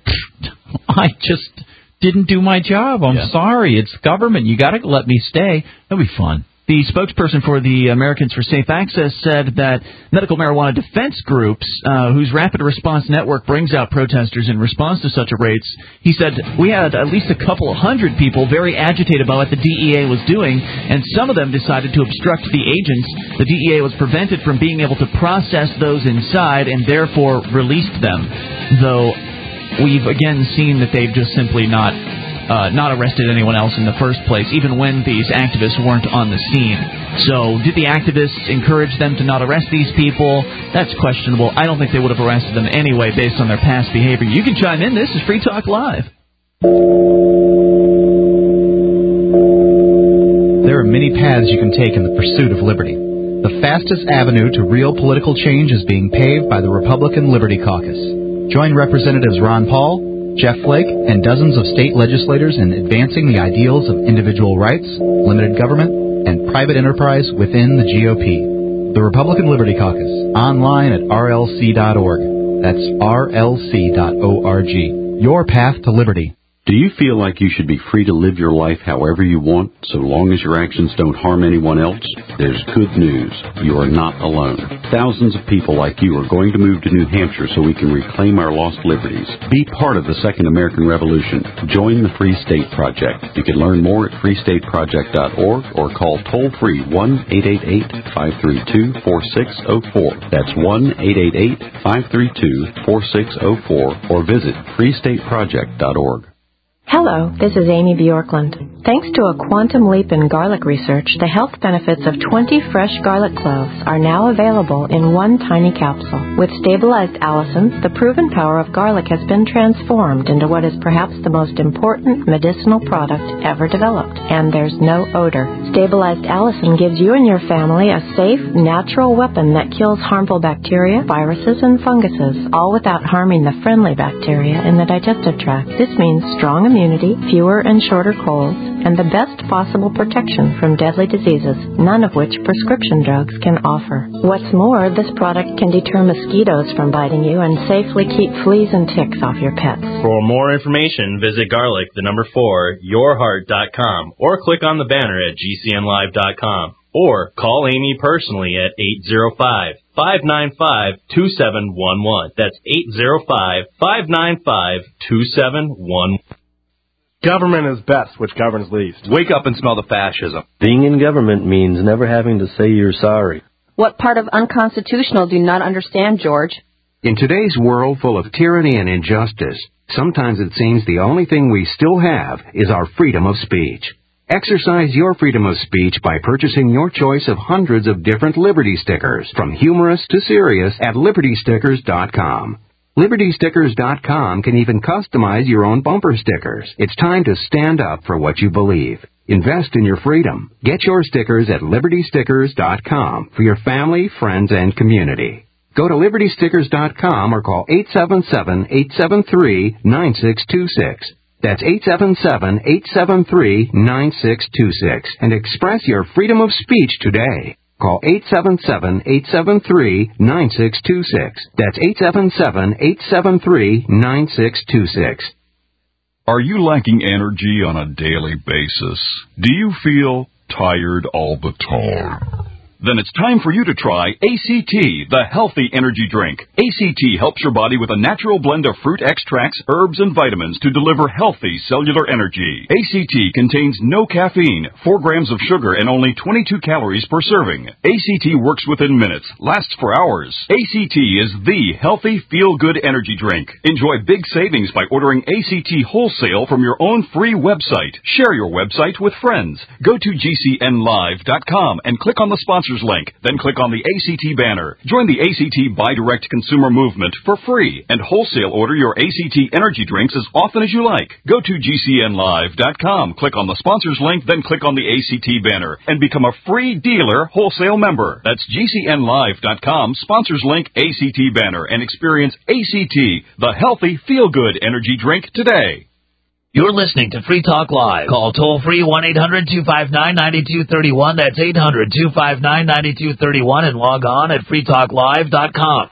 S3: I just didn't do my job. I'm
S1: yeah.
S3: sorry. It's government. You got to let me stay. That'll be fun.
S1: The spokesperson for the Americans for Safe Access said that medical marijuana defense groups, uh, whose rapid response network brings out protesters in response to such a raids, he said, we had at least a couple of hundred people very agitated about what the D E A was doing, and some of them decided to obstruct the agents. The D E A was prevented from being able to process those inside and therefore released them, though we've again seen that they've just simply not... Uh, not arrested anyone else in the first place, even when these activists weren't on the scene. So, did the activists encourage them to not arrest these people? That's questionable. I don't think they would have arrested them anyway based on their past behavior. You can chime in. This is Free Talk Live.
S2: There are many paths you can take in the pursuit of liberty. The fastest avenue to real political change is being paved by the Republican Liberty Caucus. Join Representatives Ron Paul, Jeff Flake, and dozens of state legislators in advancing the ideals of individual rights, limited government, and private enterprise within the G O P. The Republican Liberty Caucus, online at R L C dot org. That's R L C dot org. Your path to liberty.
S15: Do you feel like you should be free to live your life however you want, so long as your actions don't harm anyone else? There's good news. You are not alone. Thousands of people like you are going to move to New Hampshire so we can reclaim our lost liberties. Be part of the Second American Revolution. Join the Free State Project. You can learn more at free state project dot org or call toll-free one eight eight eight, five three two, four six zero four. That's one eight eight eight, five three two, four six zero four or visit free state project dot org.
S16: Hello, this is Amy Bjorklund. Thanks to a quantum leap in garlic research, the health benefits of twenty fresh garlic cloves are now available in one tiny capsule. With stabilized allicin, the proven power of garlic has been transformed into what is perhaps the most important medicinal product ever developed, and there's no odor. Stabilized allicin gives you and your family a safe, natural weapon that kills harmful bacteria, viruses, and funguses, all without harming the friendly bacteria in the digestive tract. This means strong immunity, fewer and shorter colds, and the best possible protection from deadly diseases, none of which prescription drugs can offer. What's more, this product can deter mosquitoes from biting you and safely keep fleas and ticks off your pets.
S17: For more information, visit garlic, the number four, your heart dot com, or click on the banner at G C N live dot com, or call Amy personally at eight zero five, five nine five, two seven one one. That's eight zero five, five nine five, two seven one one.
S18: Government is best, which governs least.
S19: Wake up and smell the fascism.
S20: Being in government means never having to say you're sorry.
S21: What part of unconstitutional do you not understand, George?
S22: In today's world full of tyranny and injustice, sometimes it seems the only thing we still have is our freedom of speech. Exercise your freedom of speech by purchasing your choice of hundreds of different Liberty stickers, from humorous to serious, at liberty stickers dot com. Liberty Stickers dot com can even customize your own bumper stickers. It's time to stand up for what you believe. Invest in your freedom. Get your stickers at Liberty Stickers dot com for your family, friends, and community. Go to Liberty Stickers dot com or call eight seven seven, eight seven three, nine six two six. That's eight seven seven, eight seven three, nine six two six and express your freedom of speech today. Call eight seven seven, eight seven three, nine six two six. That's eight seven seven, eight seven three, nine six two six.
S7: Are you lacking energy on a daily basis? Do you feel tired all the time? Then it's time for you to try A C T, the healthy energy drink. A C T helps your body with a natural blend of fruit extracts, herbs, and vitamins to deliver healthy cellular energy. A C T contains no caffeine, four grams of sugar, and only twenty-two calories per serving. A C T works within minutes, lasts for hours. A C T is the healthy, feel-good energy drink. Enjoy big savings by ordering A C T wholesale from your own free website. Share your website with friends. Go to G C N live dot com and click on the sponsor link, then click on the A C T banner. Join the A C T Buy Direct consumer movement for free and wholesale order your A C T energy drinks as often as you like. Go to G C N live dot com, click on the sponsors link, then click on the A C T banner and become a free dealer wholesale member. That's G C N live dot com, sponsors link, A C T banner, and experience A C T, the healthy, feel-good energy drink today.
S8: You're listening to Free Talk Live. Call toll-free one eight hundred two five nine nine two three one. That's eight hundred two five nine nine two three one and log on at free talk live dot com.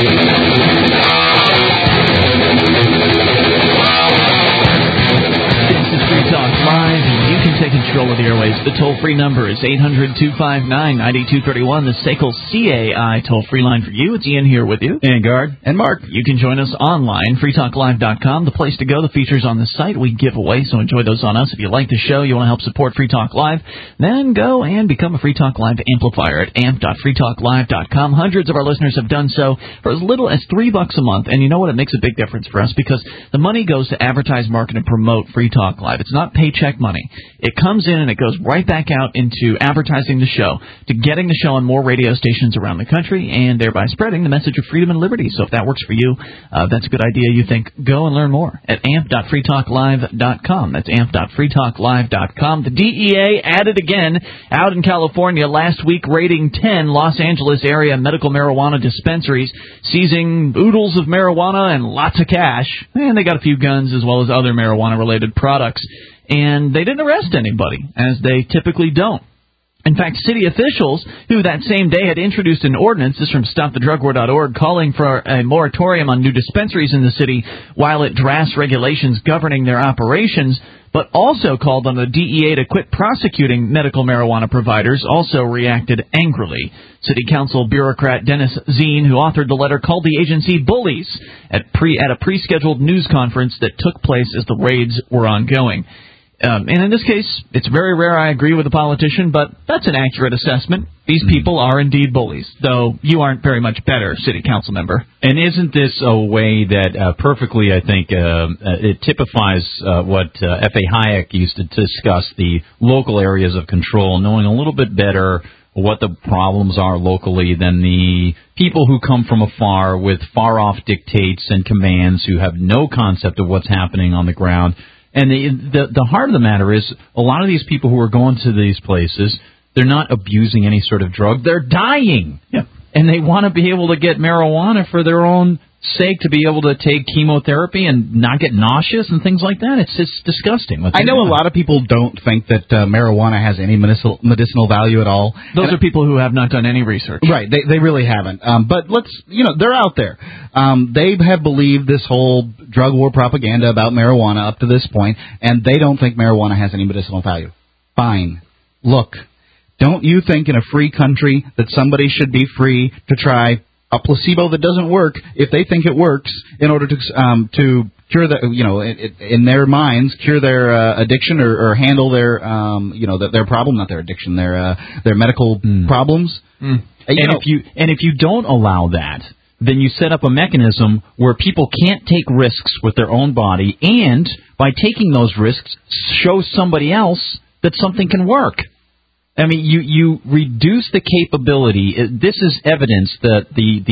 S1: This is Free Talk Live, and you can take control of the airwaves. The toll-free number is eight hundred two five nine nine two three one, the S A C L C A I toll-free line for you. It's Ian here with you.
S2: And Guard. And Mark.
S1: You can join us online, free talk live dot com, the place to go. The features on the site we give away, so enjoy those on us. If you like the show, you want to help support Free Talk Live, then go and become a Free Talk Live amplifier at amp dot free talk live dot com. Hundreds of our listeners have done so for as little as three bucks a month, and you know what? It makes a big difference for us because the money goes to advertise, market, and promote Free Talk Live. It's not paycheck money. It comes in and it goes right back out into advertising the show, to getting the show on more radio stations around the country, and thereby spreading the message of freedom and liberty. So if that works for you, uh, that's a good idea. You think, go and learn more at amp dot free talk live dot com. That's amp dot free talk live dot com. The D E A added again out in California last week, raiding ten Los Angeles area medical marijuana dispensaries, seizing oodles of marijuana and lots of cash. And they got a few guns as well as other marijuana-related products. And they didn't arrest anybody, as they typically don't. In fact, city officials, who that same day had introduced an ordinance, this is from stop the drug war dot org, calling for a moratorium on new dispensaries in the city while it drafts regulations governing their operations, but also called on the D E A to quit prosecuting medical marijuana providers, also reacted angrily. City Council bureaucrat Dennis Zine, who authored the letter, called the agency bullies at, pre, at a pre-scheduled news conference that took place as the raids were ongoing. Um, and in this case, it's very rare I agree with a politician, but that's an accurate assessment. These people are indeed bullies, though you aren't very much better, city council member.
S3: And isn't this a way that uh, perfectly, I think, uh, uh, it typifies uh, what uh, F A Hayek used to discuss, the local areas of control, knowing a little bit better what the problems are locally than the people who come from afar with far-off dictates and commands who have no concept of what's happening on the ground. And the, the the heart of the matter is, a lot of these people who are going to these places, they're not abusing any sort of drug. They're dying.
S1: Yeah.
S3: And they want to be able to get marijuana for their own sake, to be able to take chemotherapy and not get nauseous and things like that. It's just disgusting.
S2: I know doing. a lot of people don't think that uh, marijuana has any medicinal, medicinal value at all.
S1: Those
S2: and
S1: are people who have not done any research.
S2: Right, they they really haven't. Um, but let's, you know, they're out there. Um, they have believed this whole drug war propaganda about marijuana up to this point, and they don't think marijuana has any medicinal value. Fine. Look, don't you think in a free country that somebody should be free to try a placebo that doesn't work if they think it works in order to um, to cure the, you know, in, in their minds, cure their uh, addiction or, or handle their, um, you know, their, their problem, not their addiction, their uh, their medical mm. problems.
S3: Mm. And know, if you and if you don't allow that, then you set up a mechanism where people can't take risks with their own body, and by taking those risks, show somebody else that something can work. I mean, you, you reduce the capability. This is evidence that the, the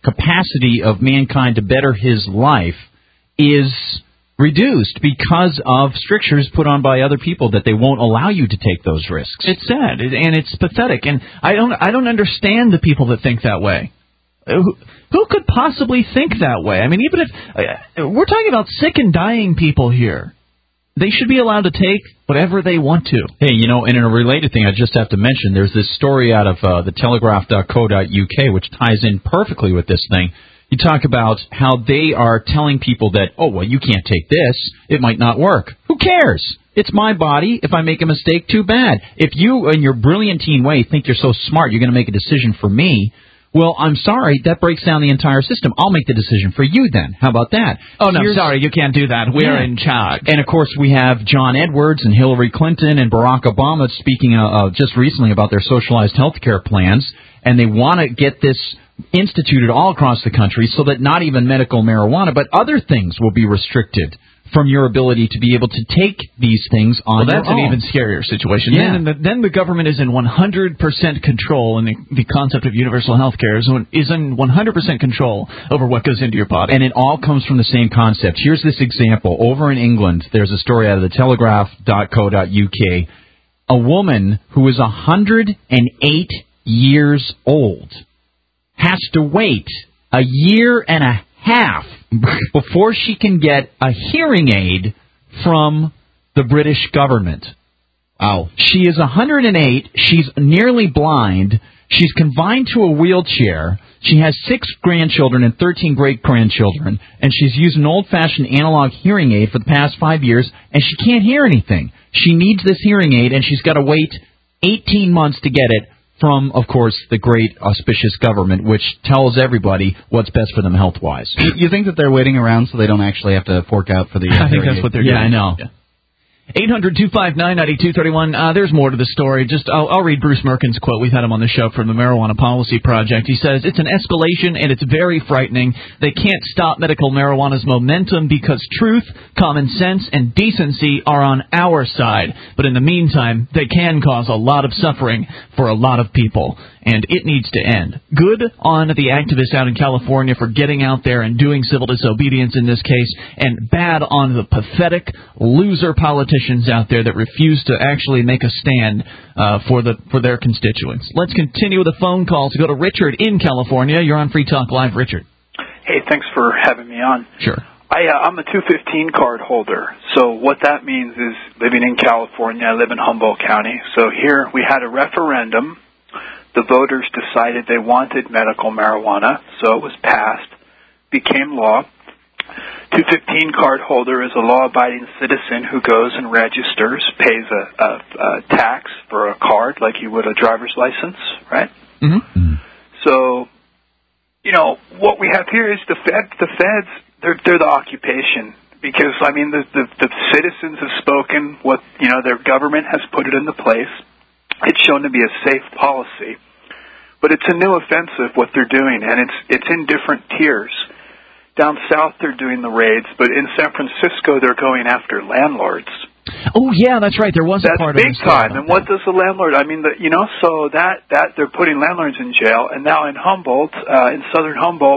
S3: capacity of mankind to better his life is reduced because of strictures put on by other people that they won't allow you to take those risks.
S1: It's sad and it's pathetic, and I don't I don't understand the people that think that way. Who, who could possibly think that way? I mean, even if uh, we're talking about sick and dying people here, they should be allowed to take whatever they want to.
S3: Hey, you know, and in a related thing, I just have to mention, there's this story out of uh, the telegraph dot co dot U K which ties in perfectly with this thing. You talk about how they are telling people that, oh, well, you can't take this. It might not work. Who cares? It's my body. If I make a mistake, too bad. If you, in your brilliantine way, think you're so smart, you're going to make a decision for me, well, I'm sorry, that breaks down the entire system. I'll make the decision for you then. How about that?
S1: Oh, no,
S3: Here's,
S1: sorry, you can't do that. We're
S3: yeah.
S1: in charge.
S3: And, of course, we have John Edwards and Hillary Clinton and Barack Obama speaking uh, uh, just recently about their socialized health care plans, and they want to get this instituted all across the country so that not even medical marijuana, but other things will be restricted from your ability to be able to take these things on
S1: well, that's
S3: your
S1: an
S3: own.
S1: even scarier situation.
S3: Yeah.
S1: Then, the, then the government is in one hundred percent control, and the, the concept of universal health care is, is in one hundred percent control over what goes into your body.
S3: And it all comes from the same concept. Here's this example. Over in England, there's a story out of the telegraph dot co dot U K. A woman who is one hundred eight years old has to wait a year and a half before she can get a hearing aid from the British government.
S2: Wow.
S3: She is one hundred eight. She's nearly blind. She's confined to a wheelchair. She has six grandchildren and thirteen great-grandchildren, and she's used an old-fashioned analog hearing aid for the past five years, and she can't hear anything. She needs this hearing aid, and she's got to wait eighteen months to get it from, of course, the great auspicious government, which tells everybody what's best for them health-wise.
S2: You think that they're waiting around so they don't actually have to fork out for the... Uh,
S1: I think that's what they're
S3: yeah,
S1: doing.
S3: Yeah, I know.
S1: Yeah. eight hundred two five nine nine two three one. Uh, there's more to the story. Just I'll, I'll read Bruce Merkin's quote. We've had him on the show from the Marijuana Policy Project. He says, it's an escalation and it's very frightening. They can't stop medical marijuana's momentum because truth, common sense, and decency are on our side. But in the meantime, they can cause a lot of suffering for a lot of people. And it needs to end. Good on the activists out in California for getting out there and doing civil disobedience in this case, and bad on the pathetic loser politicians out there that refuse to actually make a stand uh, for the for their constituents. Let's continue with the phone calls. Go to Richard in California. You're on Free Talk Live, Richard.
S4: Hey, thanks for having me on.
S1: Sure.
S4: I, uh, I'm a two fifteen card holder. So what that means is living in California, I live in Humboldt County. So here we had a referendum. The voters decided they wanted medical marijuana, so it was passed, became law. two fifteen card holder is a law-abiding citizen who goes and registers, pays a, a, a tax for a card like you would a driver's license, right?
S1: Mm-hmm.
S4: So, you know, what we have here is the Fed, the feds, they're, they're the occupation. Because, I mean, the, the, the citizens have spoken, what, you know, their government has put it into place. It's shown to be a safe policy. But it's a new offensive, what they're doing, and it's it's in different tiers. Down south, they're doing the raids, but in San Francisco, they're going after landlords.
S1: Oh, yeah, that's right. There was
S4: that's
S1: a part
S4: big
S1: of this
S4: time. And what does the landlord, I mean, the, you know, so that, that they're putting landlords in jail. And now in Humboldt, uh, in southern Humboldt,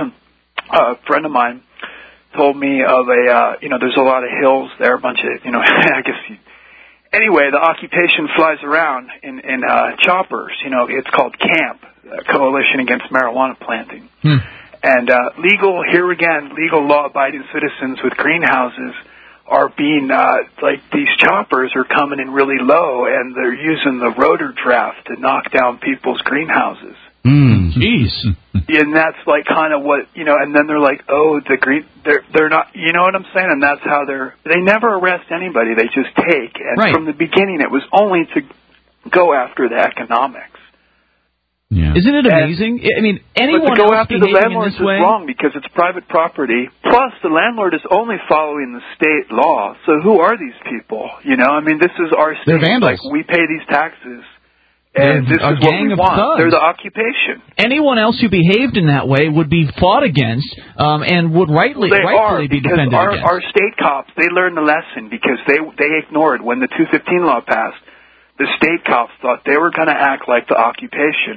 S4: a friend of mine told me of a, uh, you know, there's a lot of hills there, a bunch of, you know, I guess you, anyway, the occupation flies around in, in uh, choppers. You know, it's called CAMP, Coalition Against Marijuana Planting.
S1: Hmm.
S4: And uh, legal, here again, legal law-abiding citizens with greenhouses are being, uh, like, these choppers are coming in really low, and they're using the rotor draft to knock down people's greenhouses.
S2: Mm.
S1: Jeez.
S4: And that's like kind of what, you know, and then they're like, oh, the green, they're, they're not, you know what I'm saying? And that's how they're, they never arrest anybody, they just take. And
S1: right.
S4: From the beginning, it was only to go after the economics.
S3: Yeah.
S1: Isn't it amazing? And, I mean, anyone
S4: but to go
S1: else
S4: after the
S1: behaving
S4: landlords
S1: in this way?
S4: is wrong because it's private property. Plus, the landlord is only following the state law. So who are these people? You know, I mean, this is our state.
S2: They're vandals.
S4: Like, we pay these taxes. And
S1: They're
S4: this
S1: a
S4: is what
S1: gang
S4: we
S1: of
S4: want.
S1: thugs.
S4: They're the occupation.
S1: Anyone else who behaved in that way would be fought against um, and would rightly,
S4: Well, they
S1: rightfully
S4: are,
S1: be
S4: because
S1: defended
S4: our,
S1: against.
S4: our state cops, they learned the lesson because they they ignored when the two fifteen law passed. The state cops thought they were going to act like the occupation.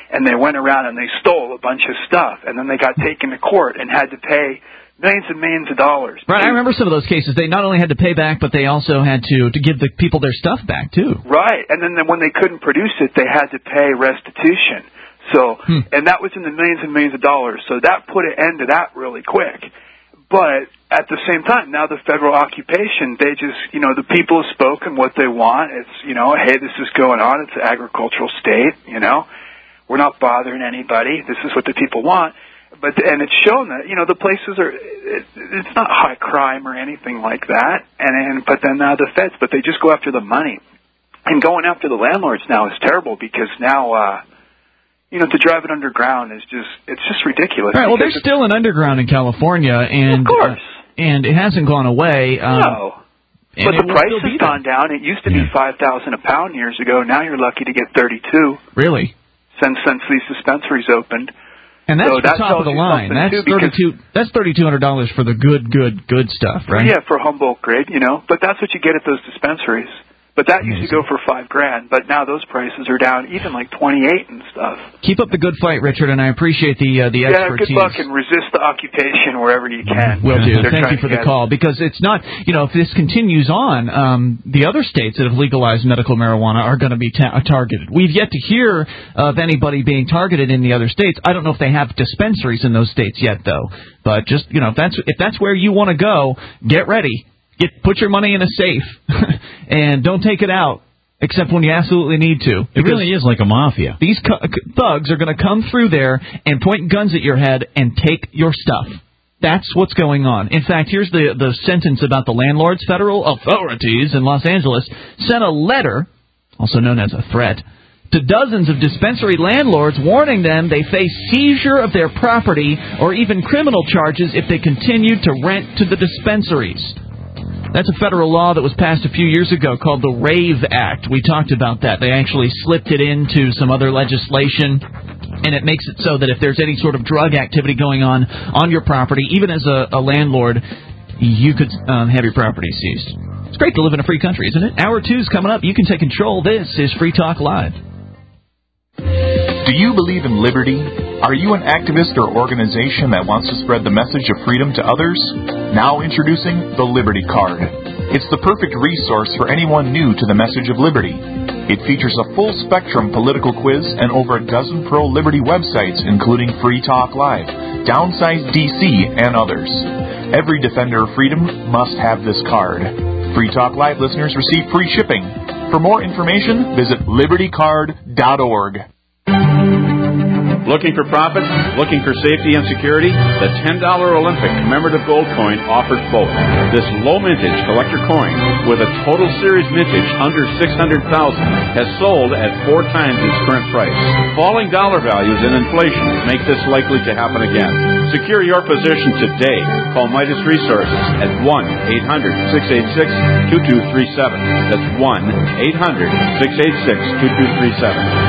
S4: and they went around and they stole a bunch of stuff, and then they got taken to court and had to pay millions and millions of dollars.
S1: Right, I remember some of those cases. They not only had to pay back, but they also had to to give the people their stuff back too.
S4: Right, and then when they couldn't produce it, they had to pay restitution. So, hmm. and that was in the millions and millions of dollars. So that put an end to that really quick. But at the same time, now the federal occupation, they just, you know, the people have spoken what they want. It's, you know, hey, this is going on. It's an agricultural state, you know. We're not bothering anybody. This is what the people want. But, and it's shown that, you know, the places are, it, it's not high crime or anything like that. And, and, but then now the feds, but they just go after the money. And going after the landlords now is terrible because now, uh, you know, to drive it underground is just, it's just ridiculous.
S1: Right, well, there's still an underground in California, and,
S4: of course.
S1: Uh, and it hasn't gone away. Um,
S4: no. But the price has gone down. It used to be five thousand a pound years ago. Now you're lucky to get thirty-two.
S1: Really?
S4: Since, since these dispensaries opened.
S1: And that's
S4: so
S1: the
S4: that
S1: top of the line. That's thirty-two. That's thirty-two hundred dollars for the good, good, good stuff, right?
S4: Yeah, for Humboldt grade, you know. But that's what you get at those dispensaries. But that used to go for five grand. But now those prices are down, even like twenty-eight and stuff.
S1: Keep up the good fight, Richard, and I appreciate the uh, the
S4: yeah,
S1: expertise.
S4: Yeah, good luck and resist the occupation wherever you can.
S1: Will do.
S4: They're
S1: Thank you for the call. Because it's not, you know, if this continues on, um, the other states that have legalized medical marijuana are going to be ta- targeted. We've yet to hear of anybody being targeted in the other states. I don't know if they have dispensaries in those states yet, though. But just, you know, if that's if that's where you want to go, get ready. Get put your money in a safe and don't take it out. Except when you absolutely need to.
S3: It really is like a mafia.
S1: These cu- thugs are going to come through there and point guns at your head and take your stuff. That's what's going on. In fact, here's the, the sentence about the landlords. Federal authorities in Los Angeles sent a letter, also known as a threat, to dozens of dispensary landlords warning them they face seizure of their property or even criminal charges if they continue to rent to the dispensaries. That's a federal law that was passed a few years ago called the RAVE Act. We talked about that. They actually slipped it into some other legislation, and it makes it so that if there's any sort of drug activity going on on your property, even as a, a landlord, you could um, have your property seized. It's great to live in a free country, isn't it? Hour two's coming up. You can take control. This is Free Talk Live.
S5: Do you believe in liberty? Are you an activist or organization that wants to spread the message of freedom to others? Now introducing the Liberty Card. It's the perfect resource for anyone new to the message of liberty. It features a full-spectrum political quiz and over a dozen pro-liberty websites, including Free Talk Live, Downsize D C, and others. Every defender of freedom must have this card. Free Talk Live listeners receive free shipping. For more information, visit liberty card dot org.
S19: Looking for profits? Looking for safety and security? The ten dollar Olympic commemorative gold coin offers both. This low-mintage collector coin, with a total series mintage under six hundred thousand dollars, has sold at four times its current price. Falling dollar values and inflation make this likely to happen again. Secure your position today. Call Midas Resources at one eight hundred six eight six two two three seven. That's one eight hundred six eight six two two three seven.